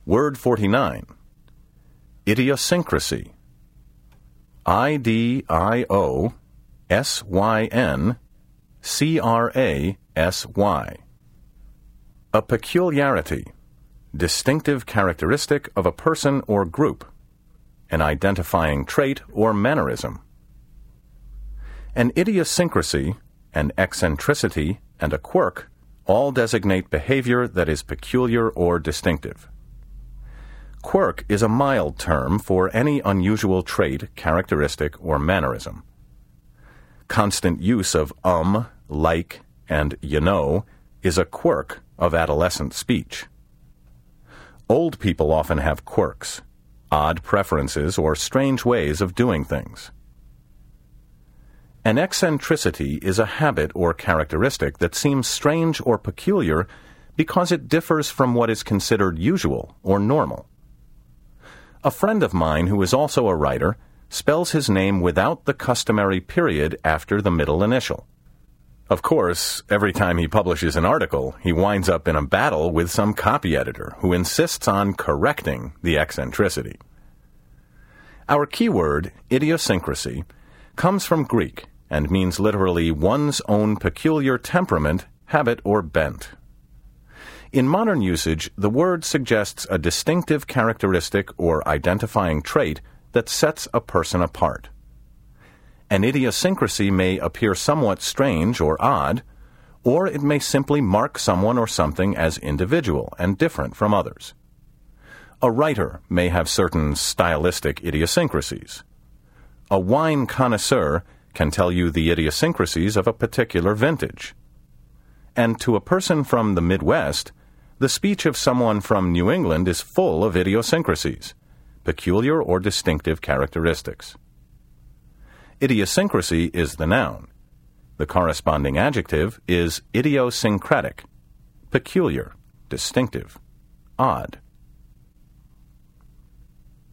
Word 49. Idiosyncrasy. IDIOSYNCRASY. A peculiarity, distinctive characteristic of a person or group, an identifying trait or mannerism. An idiosyncrasy, an eccentricity, and a quirk all designate behavior that is peculiar or distinctive. Quirk is a mild term for any unusual trait, characteristic, or mannerism. Constant use of like, and is a quirk of adolescent speech. Old people often have quirks, odd preferences, or strange ways of doing things. An eccentricity is a habit or characteristic that seems strange or peculiar because it differs from what is considered usual or normal. A friend of mine who is also a writer spells his name without the customary period after the middle initial. Of course, every time he publishes an article, he winds up in a battle with some copy editor who insists on correcting the eccentricity. Our keyword, idiosyncrasy, comes from Greek and means literally one's own peculiar temperament, habit, or bent. In modern usage, the word suggests a distinctive characteristic or identifying trait that sets a person apart. An idiosyncrasy may appear somewhat strange or odd, or it may simply mark someone or something as individual and different from others. A writer may have certain stylistic idiosyncrasies. A wine connoisseur can tell you the idiosyncrasies of a particular vintage. And to a person from the Midwest, the speech of someone from New England is full of idiosyncrasies, peculiar or distinctive characteristics. Idiosyncrasy is the noun. The corresponding adjective is idiosyncratic, peculiar, distinctive, odd.